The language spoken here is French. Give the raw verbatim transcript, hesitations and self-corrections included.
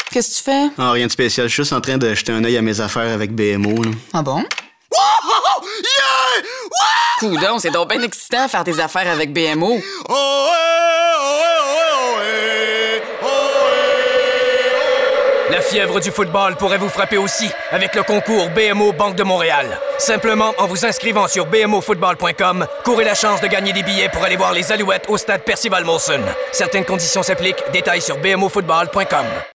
Qu'est-ce que tu fais? Ah, rien de spécial. Je suis juste en train de jeter un œil à mes affaires avec B M O. Là. Ah bon? Oh, yeah! Coudon, c'est donc bien excitant de faire tes affaires avec B M O. Oh, ouais, oh, ouais, oh, ouais, oh, ouais. La fièvre du football pourrait vous frapper aussi avec le concours B M O Banque de Montréal. Simplement en vous inscrivant sur b m o football point com, courez la chance de gagner des billets pour aller voir les Alouettes au stade Percival Molson. Certaines conditions s'appliquent. Détails sur b m o football point com.